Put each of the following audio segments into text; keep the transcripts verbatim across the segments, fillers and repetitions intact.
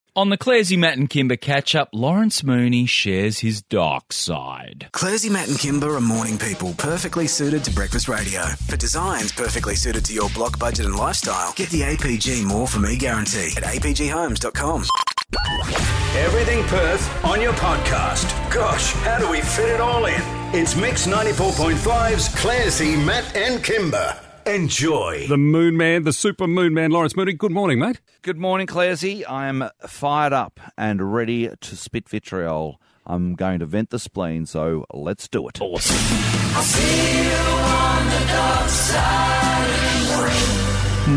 On the Clarsey, Matt and Kimber catch-up, Lawrence Mooney shares his dark side. Clarsey, Matt and Kimber are morning people perfectly suited to breakfast radio. For designs perfectly suited to your block budget and lifestyle, get the A P G More For Me guarantee at a p g homes dot com. Everything Perth on your podcast. Gosh, how do we fit it all in? It's Mix ninety-four point five's Clarsey, Matt and Kimber. Enjoy. The Moon Man, the Super Moon Man, Lawrence Mooney. Good morning, mate. Good morning, Clarsey. I am fired up and ready to spit vitriol. I'm going to vent the spleen, so let's do it. Awesome. I'll see you on the dark side.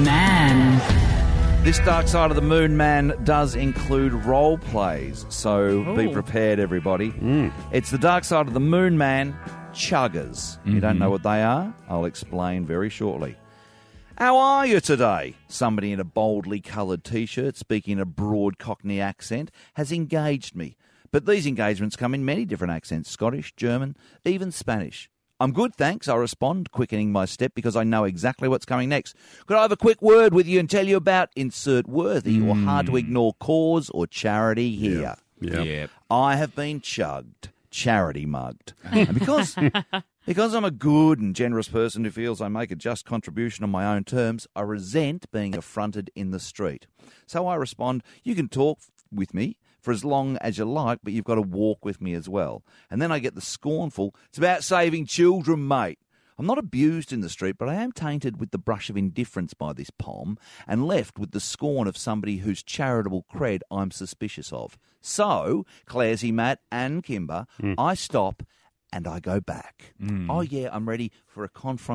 Man. This Dark Side of the Moon Man does include role plays, so Ooh. be prepared, everybody. Mm. It's the Dark Side of the Moon Man, Chuggers. Mm-hmm. You don't know what they are? I'll explain very shortly. How are you today? Somebody in a boldly coloured T-shirt speaking a broad Cockney accent has engaged me. But these engagements come in many different accents, Scottish, German, even Spanish. I'm good, thanks, I respond, quickening my step because I know exactly what's coming next. Could I have a quick word with you and tell you about insert worthy mm. or hard-to-ignore cause or charity here? Yeah. Yeah. Yeah. I have been chugged, charity mugged. And because... Because I'm a good and generous person who feels I make a just contribution on my own terms, I resent being affronted in the street. So I respond, you can talk with me for as long as you like, but you've got to walk with me as well. And then I get the scornful, it's about saving children, mate. I'm not abused in the street, but I am tainted with the brush of indifference by this poem and left with the scorn of somebody whose charitable cred I'm suspicious of. So, Clarsey, Matt and Kimber, mm. I stop and I go back. Mm. Oh, yeah, I'm ready for a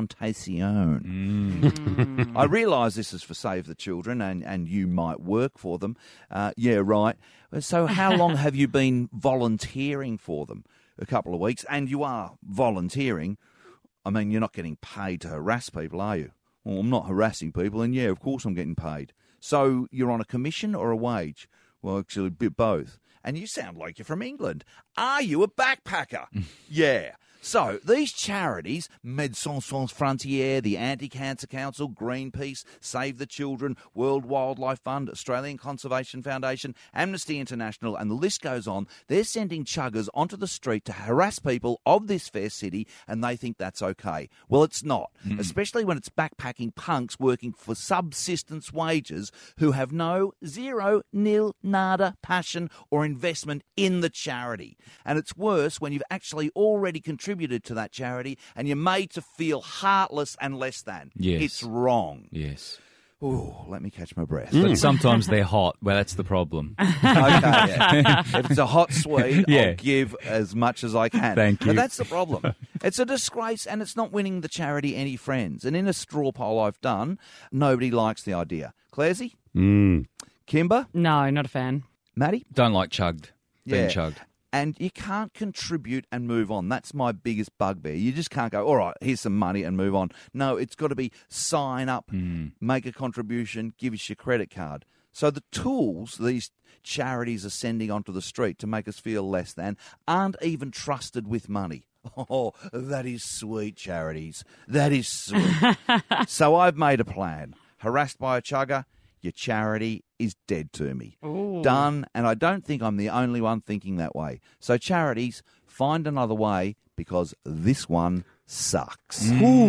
confrontation. Mm. I realise this is for Save the Children and, and you might work for them. Uh, yeah, right. So how long have you been volunteering for them? A couple of weeks. And you are volunteering. I mean, you're not getting paid to harass people, are you? Well, I'm not harassing people. And, yeah, of course I'm getting paid. So you're on a commission or a wage? Well, actually, a bit both. And you sound like you're from England. Are you a backpacker? Yeah. So, these charities, Médecins Sans Frontières, the Anti-Cancer Council, Greenpeace, Save the Children, World Wildlife Fund, Australian Conservation Foundation, Amnesty International, and the list goes on, they're sending chuggers onto the street to harass people of this fair city, and they think that's okay. Well, it's not, mm. especially when it's backpacking punks working for subsistence wages who have no, zero, nil, nada passion or investment in the charity. And it's worse when you've actually already contributed contributed to that charity and you're made to feel heartless and less than. Yes. It's wrong. Yes. Ooh, let me catch my breath. But sometimes they're hot. Well, that's the problem. Okay, yeah. If it's a hot Swede, yeah. I'll give as much as I can. Thank you. But that's the problem. It's a disgrace and it's not winning the charity any friends. And in a straw poll I've done, nobody likes the idea. Clarsey? Mm. Kimber? No, not a fan. Maddie? Don't like chugged. Being Yeah. chugged. And you can't contribute and move on. That's my biggest bugbear. You just can't go, all right, here's some money and move on. No, it's got to be sign up, mm. make a contribution, give us your credit card. So the tools these charities are sending onto the street to make us feel less than aren't even trusted with money. Oh, that is sweet, charities. That is sweet. So I've made a plan. Harassed by a chugger, your charity is dead to me. Ooh. Done, and I don't think I'm the only one thinking that way. So charities, find another way because this one sucks.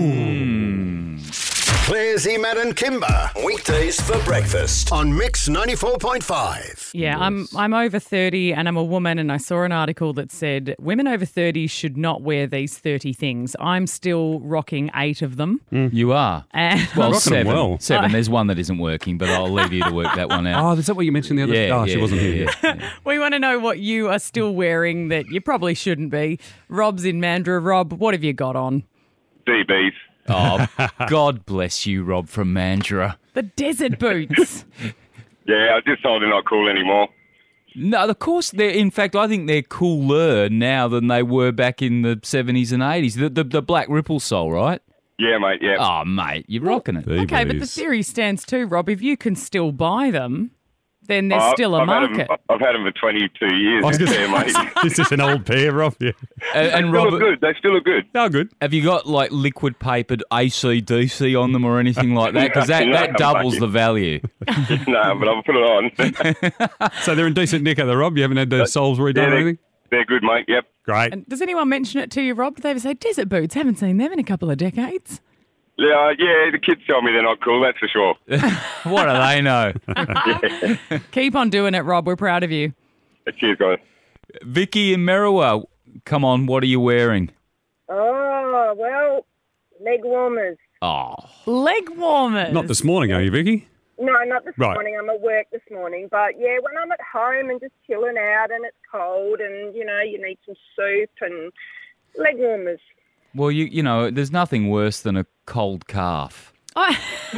Mm. Clarsey, Matt and Kimber. Weekdays for breakfast on Mix ninety-four point five. Yeah, I'm I'm over thirty and I'm a woman, and I saw an article that said women over thirty should not wear these thirty things. I'm still rocking eight of them. Mm. You are. And well, Rocking them seven. well. Seven. There's one that isn't working, but I'll leave you to work that one out. Oh, is that what you mentioned the other day? Yeah, Oh, yeah, she wasn't yeah, here. yeah, yeah. we want to know what you are still wearing that you probably shouldn't be. Rob's in Mandurah. Rob, what have you got on? D Bs. Oh, God bless you, Rob from Mandurah. The desert boots. Yeah, I just told they're not cool anymore. No, of course they're. In fact, I think they're cooler now than they were back in the seventies and eighties. The the, the black ripple sole, right? Yeah, mate, yeah. Oh, mate, you're rocking it. Okay, but the theory stands too, Rob. If you can still buy them, then there's Oh, still a I've had 'em- market. I've had them for twenty-two years. I was this gonna pair, mate. Is this an old pair, Rob? Yeah. And, They and still look Robert, good. They still look good. Oh, good. have you got like liquid papered A C D C on them or anything like that? Because that, No, that doubles mate. the value. No, but I'll put it on. So they're in decent nick, are they, Rob? You haven't had the soles redone yeah, or they're, anything? they're good, mate. Yep. Great. And does anyone mention it to you, Rob? Do they ever say, desert boots? Haven't seen them in a couple of decades. Yeah, yeah, the kids tell me they're not cool, that's for sure. What do they know? Keep on doing it, Rob. We're proud of you. Cheers, guys. Vicky in Merriwa, come on, what are you wearing? Oh, well, leg warmers. Oh, Leg warmers. Not this morning, are you, Vicky? No, not this Right. morning. I'm at work this morning. But, yeah, when I'm at home and just chilling out and it's cold and, you know, you need some soup and leg warmers. well, you you know, there's nothing worse than a cold calf. I-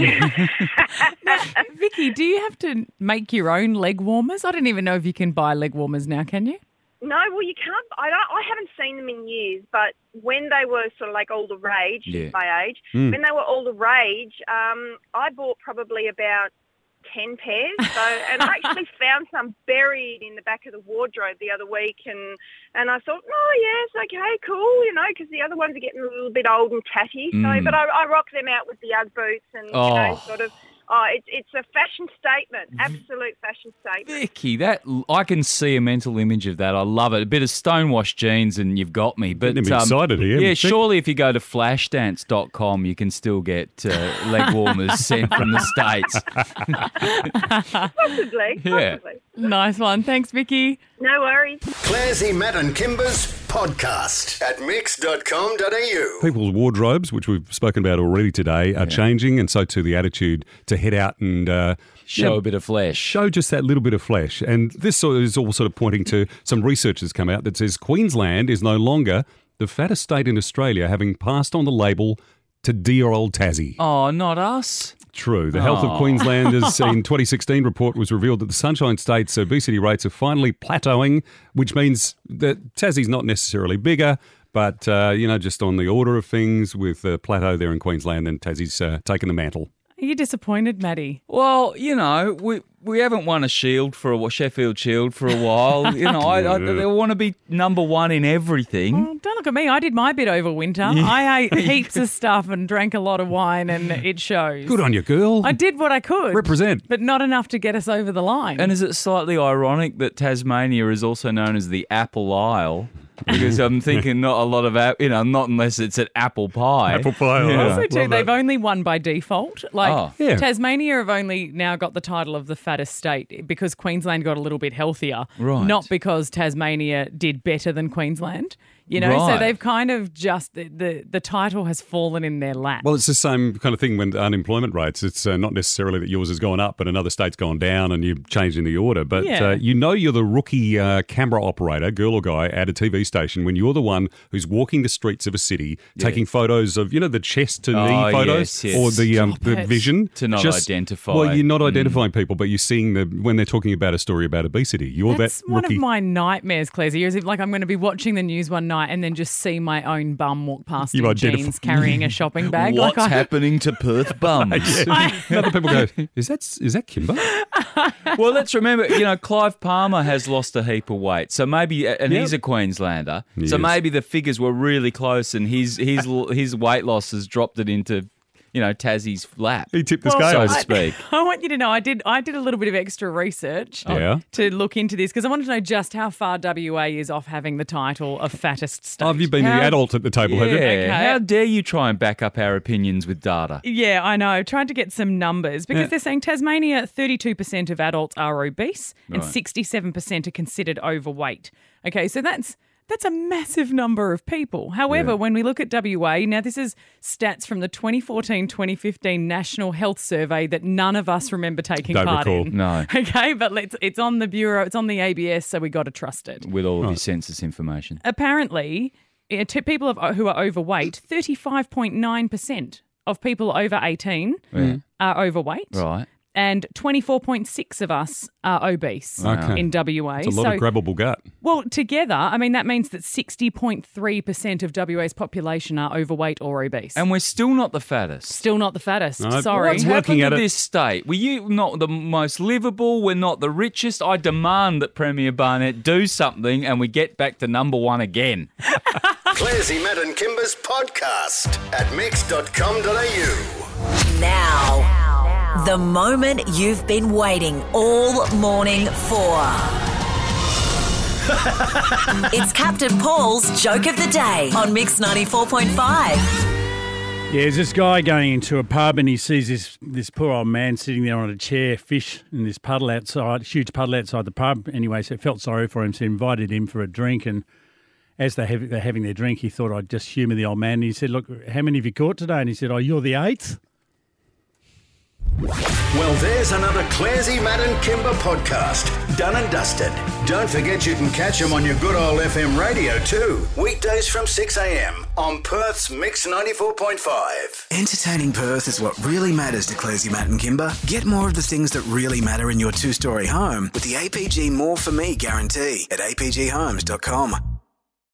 Now, Vicky, do you have to make your own leg warmers? I don't even know if you can buy leg warmers now, can you? No, well, you can't. I, don't, I haven't seen them in years, but when they were sort of like all the rage, Yeah. my age, when they were all the rage, um, I bought probably about ten pairs. So, and I actually found some buried in the back of the wardrobe the other week, and and I thought, oh yes, okay, cool, you know, because the other ones are getting a little bit old and tatty. So, Mm. but I, I rock them out with the UGG boots, and you know, Oh. sort of. Oh, it's it's a fashion statement, absolute fashion statement. Vicky, that I can see a mental image of that. I love it. A bit of stonewashed jeans and you've got me. But Getting him excited here, yeah, Vic. surely if you go to flashdance dot com, you can still get uh, leg warmers sent from the States. Possibly, Yeah. possibly. Nice one. Thanks, Vicky. No worries. Clarsy, Matt and Kimber's podcast at mix dot com dot a u. People's wardrobes, which we've spoken about already today, are changing, and so too the attitude to head out and uh, Show yeah, a bit of flesh. show just that little bit of flesh. And this sort of is all sort of pointing to some research that's come out that says Queensland is no longer the fattest state in Australia, having passed on the label to dear old Tassie. Oh, not us. True. The Health Oh. of Queenslanders in twenty sixteen report was revealed that the Sunshine State's obesity rates are finally plateauing, which means that Tassie's not necessarily bigger, but, uh, you know, just on the order of things with the plateau there in Queensland, then Tassie's uh, taken the mantle. Are you disappointed, Maddie? Well, you know, we we haven't won a Shield for a wh- Sheffield Shield for a while. You know, I, I they want to be number one in everything. Well, don't look at me. I did my bit over winter. I ate heaps of stuff and drank a lot of wine, and it shows. Good on you, girl. I did what I could. Represent. But not enough to get us over the line. And is it slightly ironic that Tasmania is also known as the Apple Isle? Because I'm thinking not a lot of, a- you know, not unless it's an apple pie. Apple pie. Yeah. Also, too, Love they've that. only won by default. Like, Oh. Yeah. Tasmania have only now got the title of the fattest state because Queensland got a little bit healthier. Right. Not because Tasmania did better than Queensland. You know, so Right. they've kind of just, the, the, the title has fallen in their lap. Well, it's the same kind of thing when unemployment rates. It's uh, not necessarily that yours has gone up, but another state's gone down, and you've changed in the order. But Yeah. uh, you know you're the rookie uh, camera operator, girl or guy, at a T V station when you're the one who's walking the streets of a city, taking photos of, you know, the chest to knee Oh, photos yes, yes. or the um, Stop the it. vision To not identify. Well, you're not identifying people, but you're seeing the when they're talking about a story about obesity. You're That's that one rookie. of my nightmares, Clezzy, is if like I'm going to be watching the news one night and then just see my own bum walk past You in identify- jeans carrying a shopping bag. What's like I, happening to Perth bums? And other people go, is that is that Kimber? Well, let's remember, you know, Clive Palmer has lost a heap of weight. So maybe, and Yep. he's a Queenslander. He so is. maybe the figures were really close and his his his weight loss has dropped it into, you know, Tassie's lap. He tipped the so scales. to speak. I want you to know I did I did a little bit of extra research Yeah. to look into this because I wanted to know just how far W A is off having the title of fattest state. Oh, have you been How- the adult at the table, Yeah. have you? Okay. How dare you try and back up our opinions with data? Yeah, I know. Tried to get some numbers because Yeah. they're saying Tasmania, thirty-two percent of adults are obese and Right. sixty-seven percent are considered overweight. Okay, so that's that's a massive number of people. However, Yeah. when we look at W A, now this is stats from the twenty fourteen twenty fifteen National Health Survey that none of us remember taking Don't part recall. in. No. Okay, but let's, it's on the Bureau, it's on the A B S, so we got to trust it. With all of your census information. Apparently, uh, to people of, who are overweight, thirty-five point nine percent of people over eighteen are overweight. Right. and twenty-four point six of us are obese Okay. in W A. It's a lot so, of grabbable gut. well, together, I mean, that means that sixty point three percent of W A's population are overweight or obese. And we're still not the fattest. Still not the fattest. No, Sorry. What's Working happened at to it. this state? Were you not the most livable? We're not the richest. I demand that Premier Barnett do something and we get back to number one again. Clarsey, Matt and Kimber's podcast at mix dot com dot a u. Now, the moment you've been waiting all morning for. It's Captain Paul's Joke of the Day on Mix ninety-four point five. Yeah, there's this guy going into a pub and he sees this this poor old man sitting there on a chair, fish in this puddle outside, huge puddle outside the pub. Anyway, so felt sorry for him, so invited him for a drink. And as they have, they're having their drink, he thought I'd just humour the old man. And he said, look, how many have you caught today? And he said, oh, you're the eighth? Well, there's another Clarsey, Matt and Kimber podcast. Done and dusted. Don't forget you can catch them on your good old F M radio too. Weekdays from six a.m. on Perth's Mix ninety-four point five. Entertaining Perth is what really matters to Clarsey, Matt and Kimber. Get more of the things that really matter in your two-storey home with the A P G More For Me guarantee at a p g homes dot com.